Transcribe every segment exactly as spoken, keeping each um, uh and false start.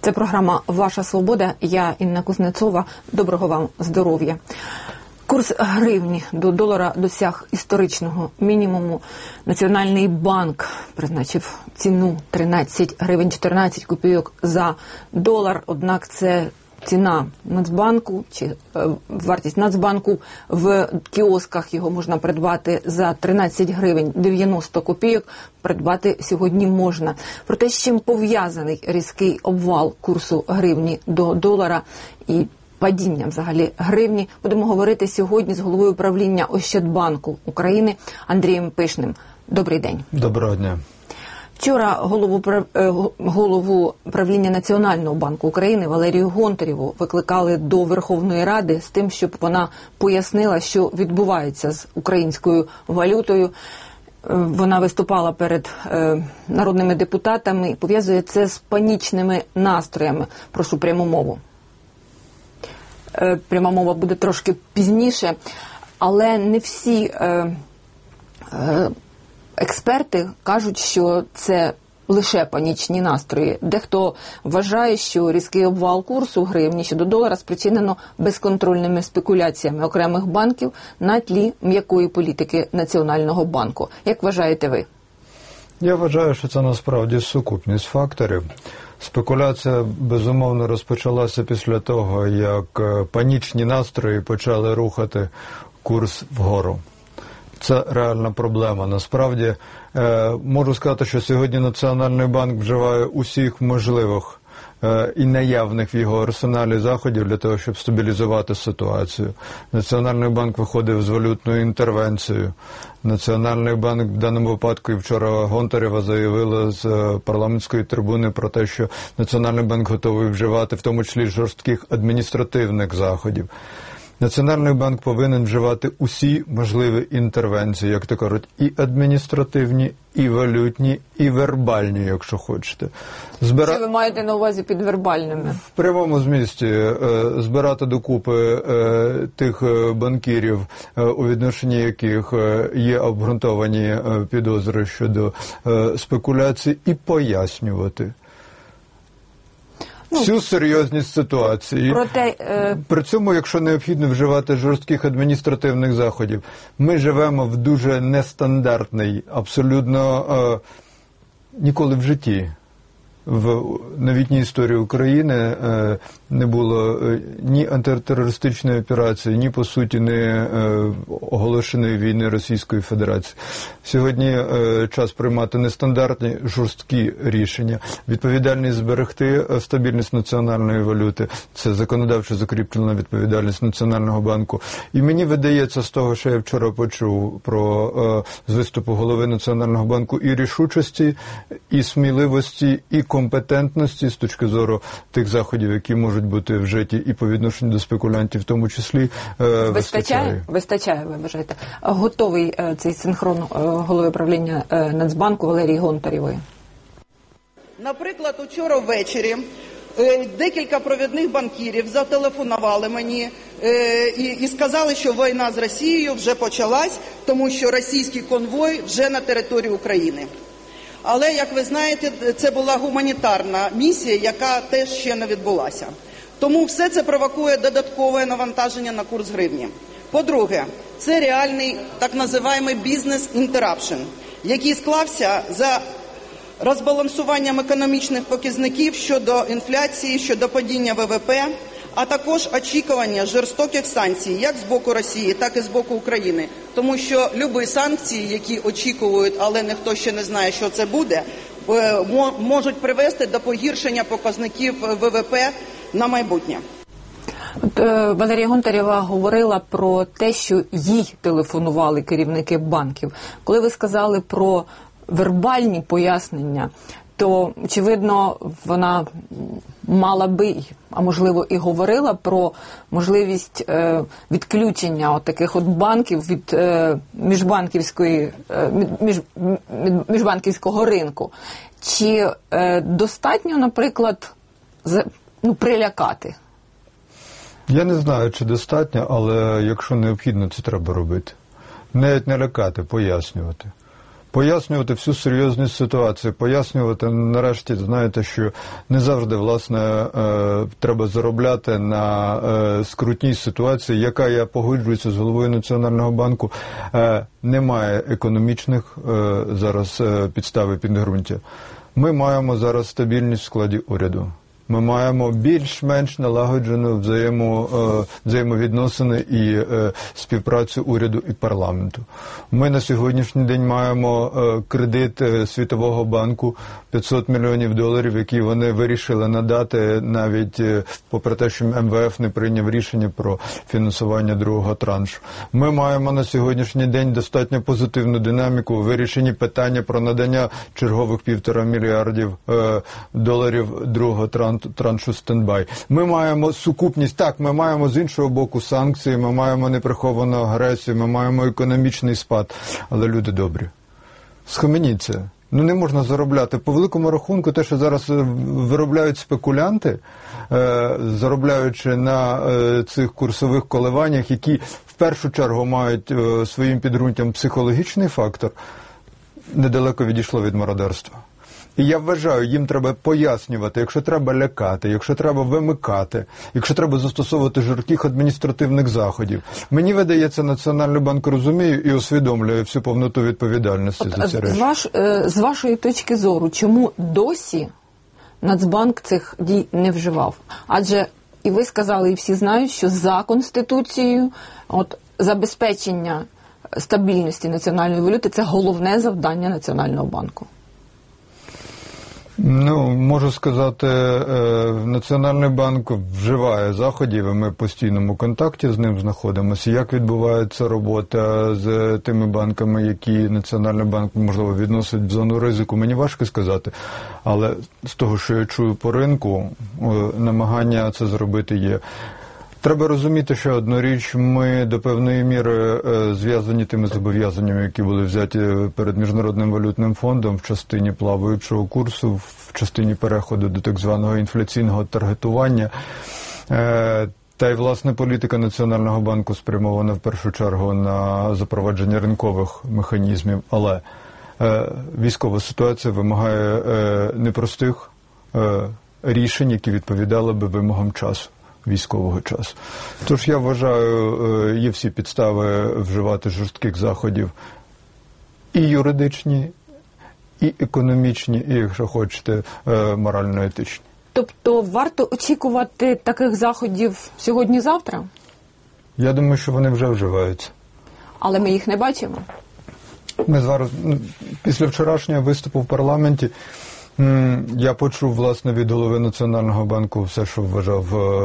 Це програма «Ваша свобода». Я Інна Кузнецова. Доброго вам здоров'я. Курс гривні до долара досяг історичного мінімуму. Національний банк призначив ціну тринадцять гривень чотирнадцять копійок за долар. Однак це ціна Нацбанку, чи е, вартість Нацбанку. В кіосках його можна придбати за тринадцять гривень дев'яносто копійок. Придбати сьогодні можна. Про те, з чим пов'язаний різкий обвал курсу гривні до долара і падіння взагалі гривні, будемо говорити сьогодні з головою управління Ощадбанку України Андрієм Пишним. Добрий день. Доброго дня. Вчора голову, голову правління Національного банку України Валерію Гонтареву викликали до Верховної Ради з тим, щоб вона пояснила, що відбувається з українською валютою. Вона виступала перед е, народними депутатами і пов'язує це з панічними настроями. Прошу пряму мову. Е, пряма мова буде трошки пізніше, але не всі е, е, експерти кажуть, що це лише панічні настрої. Дехто вважає, що різкий обвал курсу гривні щодо долара спричинено безконтрольними спекуляціями окремих банків на тлі м'якої політики Національного банку. Як вважаєте ви? Я вважаю, що це насправді сукупність факторів. Спекуляція, безумовно, розпочалася після того, як панічні настрої почали рухати курс вгору. Це реальна проблема. Насправді, е, можу сказати, що сьогодні Національний банк вживає усіх можливих е, і наявних в його арсеналі заходів для того, щоб стабілізувати ситуацію. Національний банк виходив з валютною інтервенцією. Національний банк, в даному випадку, і вчора Гонтарева заявила з парламентської трибуни про те, що Національний банк готовий вживати, в тому числі, жорстких адміністративних заходів. Національний банк повинен вживати усі можливі інтервенції, як то кажуть, і адміністративні, і валютні, і вербальні, якщо хочете. Збира... Що ви маєте на увазі під вербальними? В прямому змісті е, збирати докупи е, тих банкірів, е, у відношенні яких е, є обґрунтовані е, підозри щодо е, спекуляцій, і пояснювати Ну, всю серйозність ситуації. Проте, е... При цьому, якщо необхідно вживати жорстких адміністративних заходів, ми живемо в дуже нестандартний, абсолютно е, ніколи в житті. В новітній історії України е, не було е, ні антитерористичної операції, ні, по суті, не е, оголошеної війни Російської Федерації. Сьогодні е, час приймати нестандартні, жорсткі рішення. Відповідальність зберегти стабільність національної валюти. Це законодавчо закріплена відповідальність Національного банку. І мені видається з того, що я вчора почув про е, з виступу голови Національного банку, і рішучості, і сміливості, і компетентності з точки зору тих заходів, які можуть бути вжиті і по відношенню до спекулянтів, в тому числі, е, вистачає. Вистачає, вистачає, ви вважаєте. Готовий е, цей синхрон е, голови правління е, Нацбанку Валерії Гонтаревої? Наприклад, учора ввечері е, декілька провідних банкірів зателефонували мені е, і, і сказали, що війна з Росією вже почалась, тому що російський конвой вже на території України. Але, як ви знаєте, це була гуманітарна місія, яка теж ще не відбулася. Тому все це провокує додаткове навантаження на курс гривні. По-друге, це реальний так називаємий бізнес-інтерапшн, який склався за розбалансуванням економічних показників щодо інфляції, щодо падіння ВВП, а також очікування жорстоких санкцій як з боку Росії, так і з боку України. Тому що любі санкції, які очікують, але ніхто ще не знає, що це буде, можуть привести до погіршення показників ВВП на майбутнє. От, е, Валерія Гонтарева говорила про те, що їй телефонували керівники банків. Коли ви сказали про вербальні пояснення, то, очевидно, вона мала би, а можливо і говорила про можливість е, відключення от таких от банків від е, міжбанківської, е, між, міжбанківського ринку. Чи е, достатньо, наприклад, з, ну, прилякати? Я не знаю, чи достатньо, але якщо необхідно, це треба робити. Навіть не лякати, пояснювати. пояснювати всю серйозність ситуації, пояснювати нарешті, знаєте, що не завжди, власне, е, треба заробляти на е, скрутній ситуації, яка, я погоджуюся з головою Національного банку, е, немає економічних е, зараз е, підстав і підґрунтя. Ми маємо зараз стабільність в складі уряду. Ми маємо більш-менш налагоджену взаємо, взаємовідносини і е, співпрацю уряду і парламенту. Ми на сьогоднішній день маємо е, кредит Світового банку п'ятсот мільйонів доларів, які вони вирішили надати, навіть е, попри те, що ем ве еф не прийняв рішення про фінансування другого траншу. Ми маємо на сьогоднішній день достатньо позитивну динаміку у вирішенні питання про надання чергових півтора мільярдів е, доларів другого траншу. траншу стендбай. Ми маємо сукупність, так, ми маємо з іншого боку санкції, ми маємо неприховану агресію, ми маємо економічний спад, але люди добрі. Схаменіться. Ну не можна заробляти. По великому рахунку, те, що зараз виробляють спекулянти, е, заробляючи на е, цих курсових коливаннях, які в першу чергу мають е, своїм підґрунтям психологічний фактор, недалеко відійшло від мародерства. І я вважаю, їм треба пояснювати, якщо треба лякати, якщо треба вимикати, якщо треба застосовувати жорстких адміністративних заходів. Мені видається, Національний банк розуміє і усвідомлює всю повноту відповідальності От, за ці речі. З, ваш, з вашої точки зору, чому досі Нацбанк цих дій не вживав? Адже і ви сказали, і всі знають, що за Конституцією от, забезпечення стабільності національної валюти – це головне завдання Національного банку. Ну, можу сказати, Національний банк вживає заходів, і ми в постійному контакті з ним знаходимося. Як відбувається робота з тими банками, які Національний банк, можливо, відносить в зону ризику, мені важко сказати. Але з того, що я чую по ринку, намагання це зробити є. Треба розуміти, що одну річ, ми до певної міри зв'язані тими зобов'язаннями, які були взяті перед Міжнародним валютним фондом в частині плаваючого курсу, в частині переходу до так званого інфляційного таргетування. Та й, власне, політика Національного банку спрямована в першу чергу на запровадження ринкових механізмів. Але військова ситуація вимагає непростих рішень, які відповідали би вимогам часу. Військового часу. Тож я вважаю, є всі підстави вживати жорстких заходів і юридичні, і економічні, і, якщо хочете, морально-етичні. Тобто варто очікувати таких заходів сьогодні-завтра? Я думаю, що вони вже вживаються. Але ми їх не бачимо? Ми зараз, після вчорашнього виступу в парламенті, я почув, власне, від голови Національного банку все, що вважав,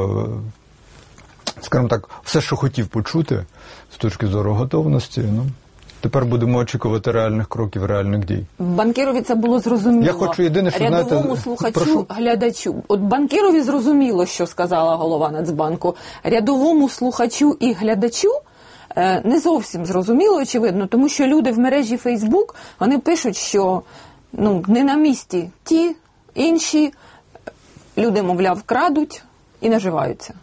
скажімо так, все, що хотів почути з точки зору готовності. Ну, тепер будемо очікувати реальних кроків, реальних дій. Банкірові це було зрозуміло. Я хочу єдине, що, рядовому знаєте, слухачу, прошу... глядачу. От банкірові зрозуміло, що сказала голова Нацбанку. Рядовому слухачу і глядачу не зовсім зрозуміло, очевидно, тому що люди в мережі Фейсбук, вони пишуть, що ну, не на місці ті, інші, люди, мовляв, крадуть і наживаються.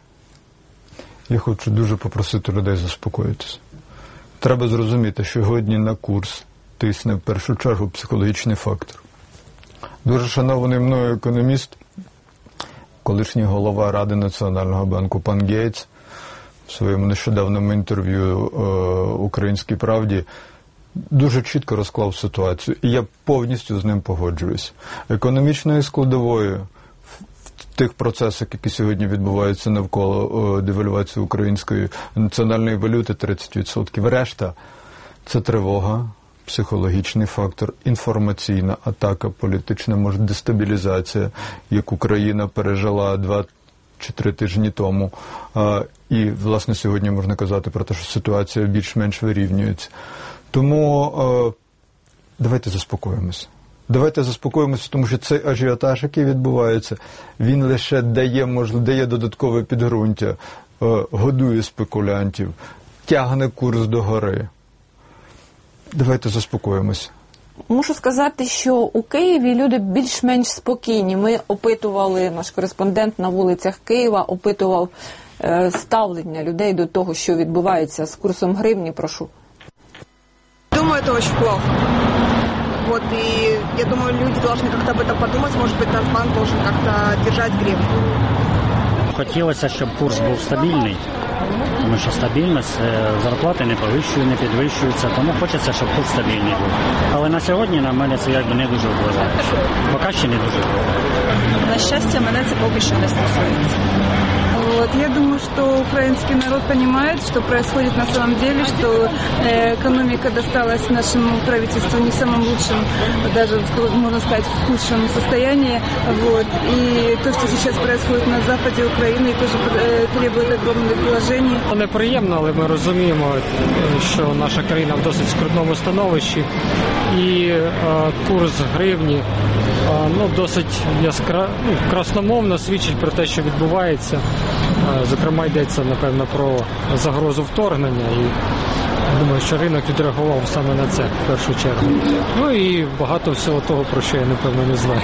Я хочу дуже попросити людей заспокоїтися. Треба зрозуміти, що сьогодні на курс тисне в першу чергу психологічний фактор. Дуже шанований мною економіст, колишній голова Ради Національного банку пан Гейтс, в своєму нещодавньому інтерв'ю е, «Українській правді» дуже чітко розклав ситуацію, і я повністю з ним погоджуюсь. Економічною складовою в тих процесах, які сьогодні відбуваються навколо девальвації української національної валюти, тридцять відсотків. Решта – це тривога, психологічний фактор, інформаційна атака, політична, може, дестабілізація, яку країна пережила два чи три тижні тому. І, власне, сьогодні можна казати про те, що ситуація більш-менш вирівнюється. Тому е, давайте заспокоїмося. Давайте заспокоїмося, тому що цей ажіотаж, який відбувається, він лише дає, можливо, дає додаткове підґрунтя, е, годує спекулянтів, тягне курс догори. Давайте заспокоїмося. Мушу сказати, що у Києві люди більш-менш спокійні. Ми опитували, наш кореспондент на вулицях Києва опитував е, ставлення людей до того, що відбувається з курсом гривні. Прошу. Думаю, это очень плохо. Вот, и я думаю, люди должны как-то об этом подумать. Может быть, Нацбанк должен как-то держать гривну. Хотілося, щоб курс був стабільний, тому що стабільність, зарплати не повищують, не підвищуються, тому хочеться, щоб курс стабільний був. Але на сьогодні на мене це якби не дуже впливає. Поки ще не дуже впливає. На щастя, мене це поки що не стосується. Вот. Я думаю, что украинский народ понимает, что происходит на самом деле, что э, экономика досталась нашему правительству не в самом лучшем, даже, можно сказать, в худшем состоянии. Вот. И то, что сейчас происходит на западе Украины, тоже э, требует огромных вложений. Неприємно, але ми розуміємо, що наша країна в досить скрутному становищі. І е, курс гривні е, ну, досить яскра... ну, красномовно свідчить про те, що відбувається. Е, зокрема, йдеться, напевно, про загрозу вторгнення. І думаю, що ринок відреагував саме на це в першу чергу. Ну і багато всього того, про що я, напевно, не знаю.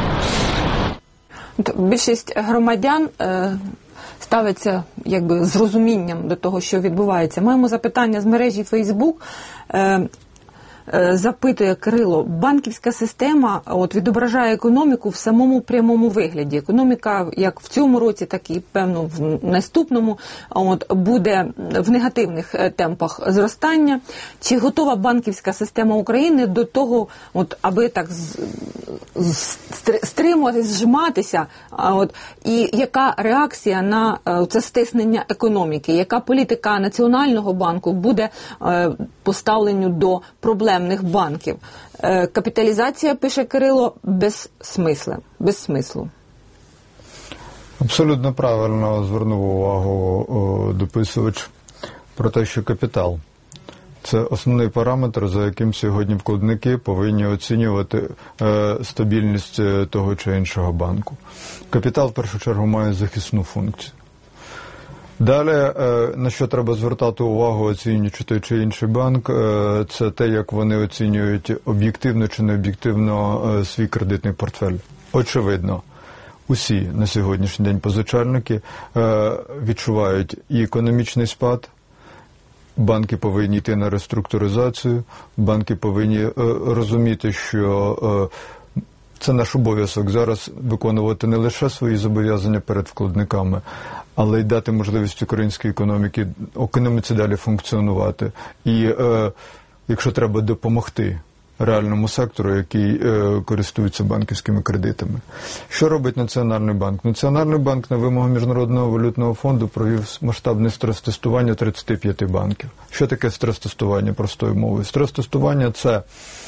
Більшість громадян е, ставиться якби з розумінням до того, що відбувається. Маємо запитання з мережі Facebook. Е, Запитує Кирило, банківська система от, відображає економіку в самому прямому вигляді. Економіка як в цьому році, так і, певно, в наступному от, буде в негативних темпах зростання. Чи готова банківська система України до того, от, аби так з, з, стримуватися, зжиматися? От, і яка реакція на це стиснення економіки? Яка політика Національного банку буде е, поставленню до проблем банків? Капіталізація, пише Кирило, без смисла, без смислу. Абсолютно правильно звернув увагу о, дописувач про те, що капітал – це основний параметр, за яким сьогодні вкладники повинні оцінювати е, стабільність того чи іншого банку. Капітал, в першу чергу, має захисну функцію. Далі, на що треба звертати увагу, оцінюючи той чи інший банк, це те, як вони оцінюють об'єктивно чи необ'єктивно свій кредитний портфель. Очевидно, усі на сьогоднішній день позичальники відчувають і економічний спад, банки повинні йти на реструктуризацію, банки повинні розуміти, що це наш обов'язок зараз виконувати не лише свої зобов'язання перед вкладниками, але й дати можливість українській економіці, економіці далі функціонувати. І, е, якщо треба, допомогти реальному сектору, який е, користується банківськими кредитами. Що робить Національний банк? Національний банк на вимогу Міжнародного валютного фонду провів масштабне стрес-тестування тридцяти п'яти банків. Що таке стрес-тестування простою мовою? Стрес-тестування – це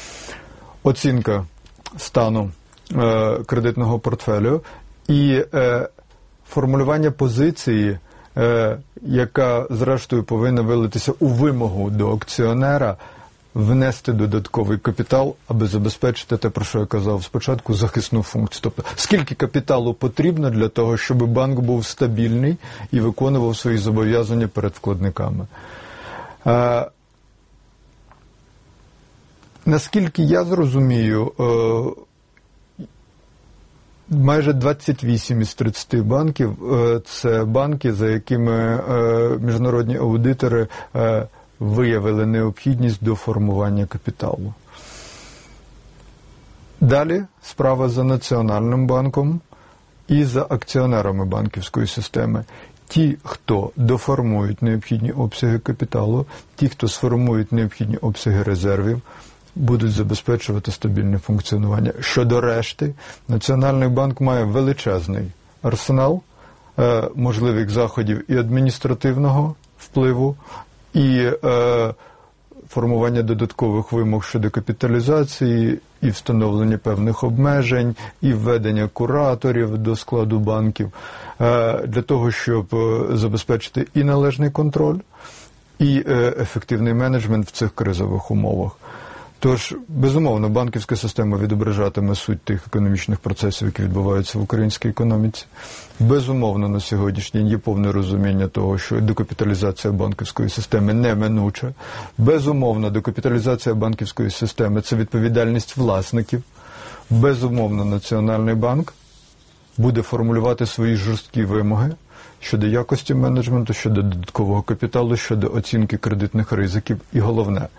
оцінка стану е, кредитного портфелю і е, формулювання позиції, е, яка, зрештою, повинна вилитися у вимогу до акціонера внести додатковий капітал, аби забезпечити те, про що я казав спочатку, захисну функцію. Тобто, скільки капіталу потрібно для того, щоб банк був стабільний і виконував свої зобов'язання перед вкладниками. Е, наскільки я зрозумію, е, майже двадцять вісім із тридцяти банків – це банки, за якими міжнародні аудитори виявили необхідність до формування капіталу. Далі справа за Національним банком і за акціонерами банківської системи. Ті, хто доформують необхідні обсяги капіталу, ті, хто сформують необхідні обсяги резервів, будуть забезпечувати стабільне функціонування. Щодо решти, Національний банк має величезний арсенал е, можливих заходів і адміністративного впливу, і е, формування додаткових вимог щодо капіталізації, і встановлення певних обмежень, і введення кураторів до складу банків, е, для того, щоб забезпечити і належний контроль, і е, ефективний менеджмент в цих кризових умовах. Тож, безумовно, банківська система відображатиме суть тих економічних процесів, які відбуваються в українській економіці. Безумовно, на сьогоднішній день є повне розуміння того, що декапіталізація банківської системи неминуча. Безумовно, декапіталізація банківської системи – це відповідальність власників. Безумовно, Національний банк буде формулювати свої жорсткі вимоги щодо якості менеджменту, щодо додаткового капіталу, щодо оцінки кредитних ризиків. І головне –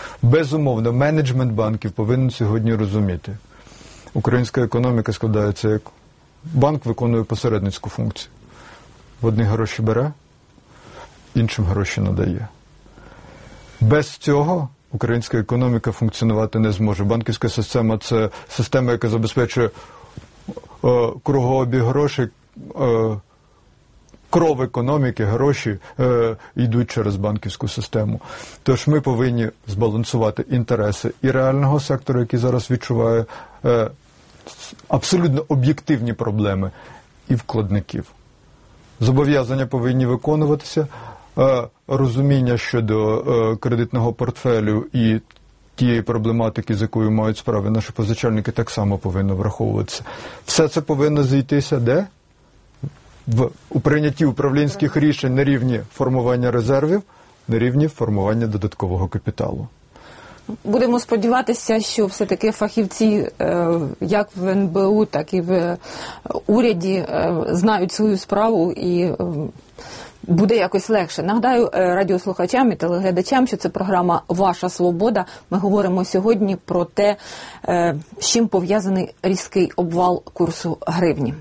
Безумовно, менеджмент банків повинен сьогодні розуміти. Українська економіка складається як банк виконує посередницьку функцію. В одних гроші бере, іншим гроші надає. Без цього українська економіка функціонувати не зможе. Банківська система – це система, яка забезпечує е, кругообіг грошей, е, кров економіки, гроші е, йдуть через банківську систему. Тож ми повинні збалансувати інтереси і реального сектору, який зараз відчуває е, абсолютно об'єктивні проблеми, і вкладників. Зобов'язання повинні виконуватися, е, розуміння щодо е, кредитного портфелю і тієї проблематики, з якою мають справи наші позичальники, так само повинно враховуватися. Все це повинно зійтися де? В, у прийнятті управлінських рішень на рівні формування резервів, на рівні формування додаткового капіталу. Будемо сподіватися, що все-таки фахівці як в ен бе у, так і в уряді знають свою справу і буде якось легше. Нагадаю радіослухачам і телеглядачам, що це програма «Ваша свобода». Ми говоримо сьогодні про те, з чим пов'язаний різкий обвал курсу гривні.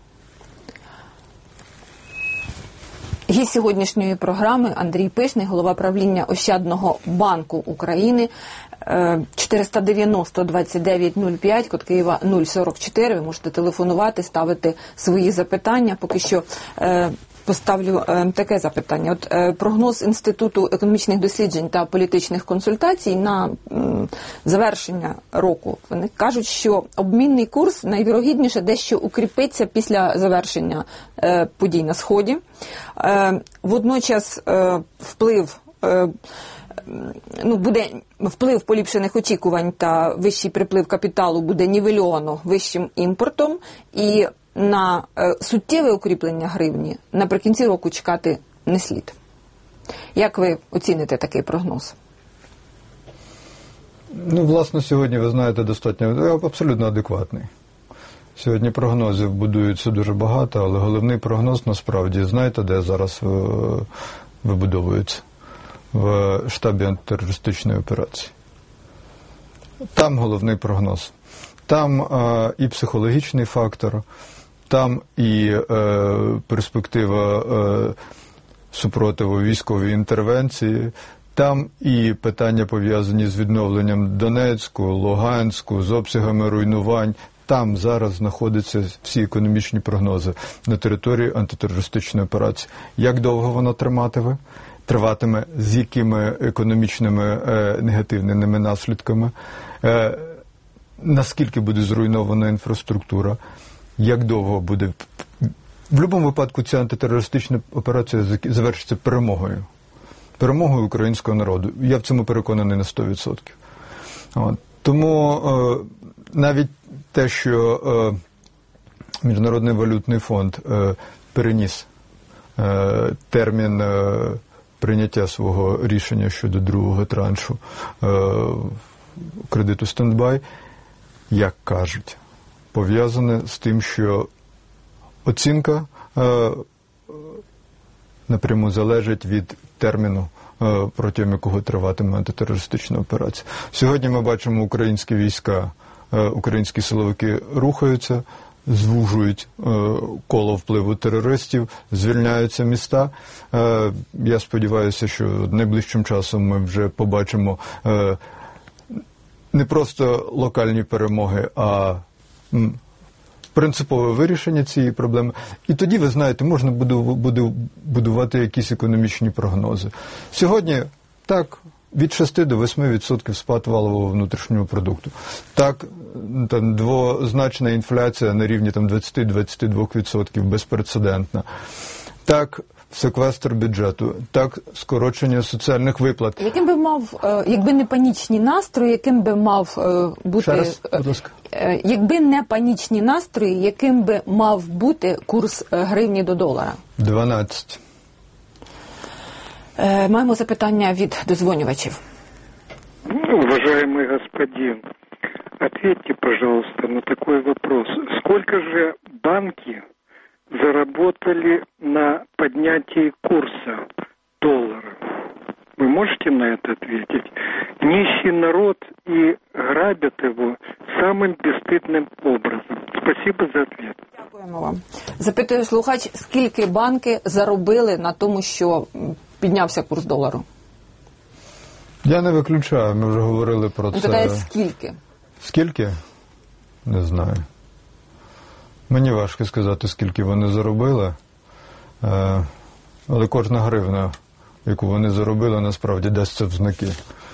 Гість сьогоднішньої програми Андрій Пишний, голова правління Ощадного банку України. чотириста дев'яносто двадцять дев'ять нуль п'ять, код Києва нуль сорок чотири. Ви можете телефонувати, ставити свої запитання. Поки що поставлю таке запитання. От прогноз Інституту економічних досліджень та політичних консультацій на завершення року. Вони кажуть, що обмінний курс найвірогідніше дещо укріпиться після завершення подій на Сході. Водночас вплив ну, буде вплив поліпшених очікувань та вищий приплив капіталу буде нівельовано вищим імпортом, і на е, суттєве укріплення гривні наприкінці року чекати не слід. Як ви оціните такий прогноз? Ну, власне, сьогодні, ви знаєте, достатньо, абсолютно адекватний. Сьогодні прогнозів будується дуже багато, але головний прогноз, насправді, знаєте, де зараз е, вибудовується? В штабі антитерористичної операції. Там головний прогноз. Там е, і психологічний фактор, там і е, перспектива е, супротиву військової інтервенції, там і питання, пов'язані з відновленням Донецьку, Луганську, з обсягами руйнувань. Там зараз знаходяться всі економічні прогнози на території антитерористичної операції. Як довго вона триматиме? Триватиме, з якими економічними е, негативними наслідками, е, наскільки буде зруйнована інфраструктура, як довго буде. В будь-якому випадку ця антитерористична операція завершиться перемогою. Перемогою українського народу. Я в цьому переконаний на сто відсотків. От. Тому е, навіть те, що е, Міжнародний валютний фонд е, переніс е, термін е, прийняття свого рішення щодо другого траншу е, кредиту стендбай, як кажуть, пов'язане з тим, що оцінка е, напряму залежить від терміну, е, протягом якого триватиме антитерористична операція. Сьогодні ми бачимо, українські війська, е, українські силовики рухаються, звужують е, коло впливу терористів, звільняються міста. Е, я сподіваюся, що найближчим часом ми вже побачимо е, не просто локальні перемоги, а м, принципове вирішення цієї проблеми. І тоді, ви знаєте, можна буде, буде будувати якісь економічні прогнози. Сьогодні, так, від шести до восьми відсотків спад валового внутрішнього продукту. Так, там, двозначна інфляція на рівні там, двадцять до двадцяти двох відсотків, безпрецедентна. Так, секвестр бюджету, так, скорочення соціальних виплат. Яким би мав, якби не панічні настрої, яким би мав бути... Ще раз, будь ласка. Якби не панічні настрої, яким би мав бути курс гривні до долара? дванадцять. Маємо запитання від дозвонювачів. Уважаемый господин, ответьте, пожалуйста, на такой вопрос. Сколько же банки заработали на поднятии курса доллара? Вы можете на это ответить? Нищий народ и грабят его самым бесстыдным образом. Спасибо за ответ. Дякуємо вам. Запитує слухач, скільки банки заробили на тому, що піднявся курс долару? Я не виключаю, ми вже говорили про це. Питає, скільки? Скільки? Не знаю. Мені важко сказати, скільки вони заробили, але кожна гривна, яку вони заробили, насправді дасться в знаки.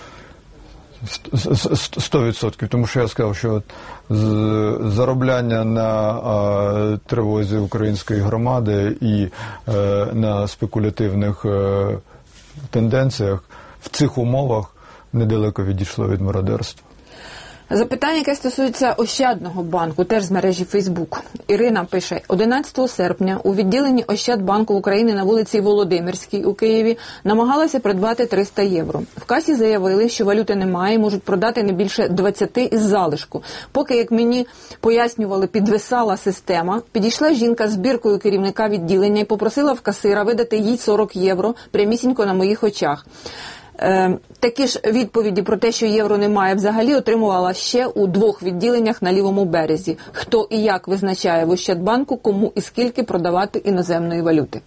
Сто відсотків, тому що я сказав, що заробляння на тривозі української громади і на спекулятивних тенденціях в цих умовах недалеко відійшло від мародерства. Запитання, яке стосується Ощадного банку, теж з мережі Фейсбук. Ірина пише, одинадцятого серпня у відділенні Ощадбанку України на вулиці Володимирській у Києві намагалася придбати триста євро. В касі заявили, що валюти немає, можуть продати не більше двадцяти із залишку. Поки, як мені пояснювали, підвисала система, підійшла жінка з біркою керівника відділення і попросила в касира видати їй сорок євро прямісінько на моїх очах. Е, такі ж відповіді про те, що євро немає взагалі, отримувала ще у двох відділеннях на лівому березі. Хто і як визначає в Ощадбанку, кому і скільки продавати іноземної валюти?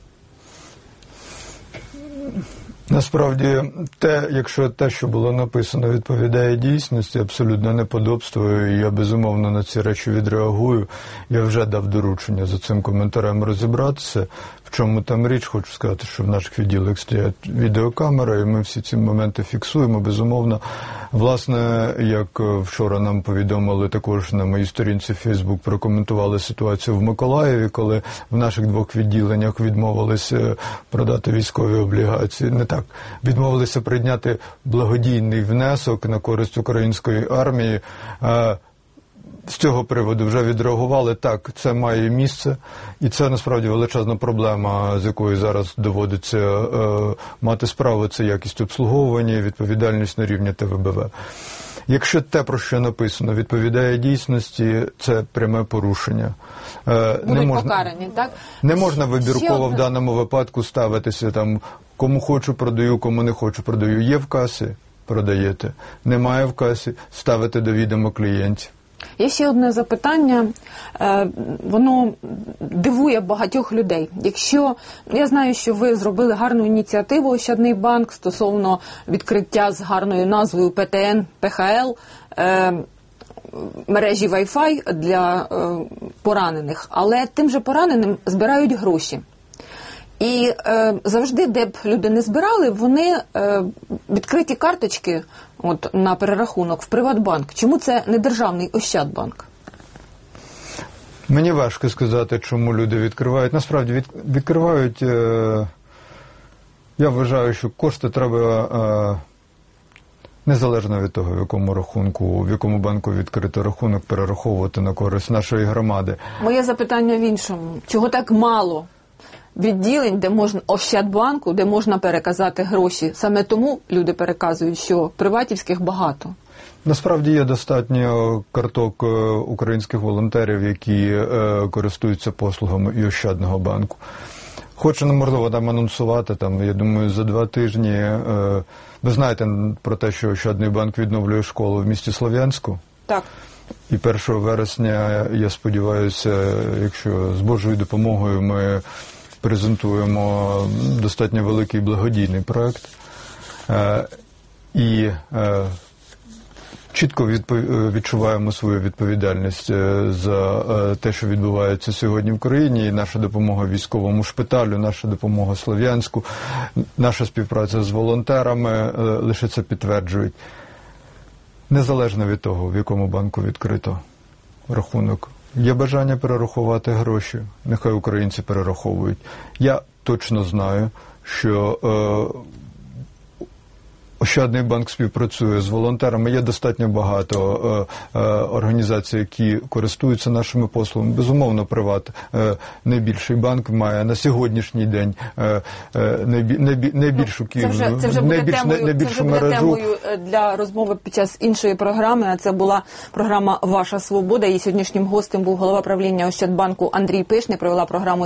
Насправді, те, якщо те, що було написано, відповідає дійсності, абсолютно неподобствую, і я безумовно на ці речі відреагую. Я вже дав доручення за цим коментарем розібратися. В чому там річ, хочу сказати, що в наших відділах стоять відеокамери, і ми всі ці моменти фіксуємо, безумовно. Власне, як вчора нам повідомили також на моїй сторінці в Фейсбук, прокоментували ситуацію в Миколаєві, коли в наших двох відділеннях відмовилися продати військові облігації. Не так, відмовилися прийняти благодійний внесок на користь української армії. З цього приводу вже відреагували. Так, це має місце, і це насправді величезна проблема, з якою зараз доводиться е, мати справу. Це якість обслуговування, відповідальність на рівні Те Ве Бе Ве. Якщо те, про що написано, відповідає дійсності, це пряме порушення. Е, Будуть не можна, покарані, так? Не можна вибірково в даному випадку ставитися там, кому хочу продаю, кому не хочу продаю. Є в касі – продаєте. Немає в касі – ставите до відома клієнтів. Є ще одне запитання, воно дивує багатьох людей. Якщо, я знаю, що ви зробили гарну ініціативу Ощадний банк стосовно відкриття з гарною назвою Пе Те Ен Пе Ха Ел мережі Wi-Fi для поранених, але тим же пораненим збирають гроші. І е, завжди, де б люди не збирали, вони е, відкриті карточки от, на перерахунок в Приватбанк. Чому це не державний Ощадбанк? Мені важко сказати, чому люди відкривають. Насправді від, відкривають, е, я вважаю, що кошти треба е, незалежно від того, в якому рахунку, в якому банку відкрити рахунок, перераховувати на користь нашої громади. Моє запитання в іншому. Чого так мало відділень, де можна, Ощадбанку, де можна переказати гроші? Саме тому люди переказують, що приватівських багато. Насправді є достатньо карток українських волонтерів, які е, користуються послугами і Ощадного банку. Хочу, можливо, там анонсувати, там, я думаю, за два тижні. Е, ви знаєте про те, що Ощадний банк відновлює школу в місті Слов'янську? Так. І першого вересня, я сподіваюся, якщо з Божою допомогою ми презентуємо достатньо великий благодійний проект. Е, і е, чітко відчуваємо свою відповідальність за те, що відбувається сьогодні в країні, і наша допомога військовому шпиталю, наша допомога Слов'янську, наша співпраця з волонтерами лише це підтверджують. Незалежно від того, в якому банку відкрито рахунок. Є бажання перерахувати гроші, нехай українці перераховують. Я точно знаю, що е, Ощадний банк співпрацює з волонтерами. Є достатньо багато е, е, організацій, які користуються нашими послугами. Безумовно, Приват, е, найбільший банк, має на сьогоднішній день е, е, найбі, найбі, найбільшу ну, це вже, це вже буде найбільш, темою, найбільшу це вже буде мережу. темою для розмови під час іншої програми, а це була програма «Ваша свобода». Її сьогоднішнім гостем був голова правління Ощадбанку Андрій Пишний, провела програму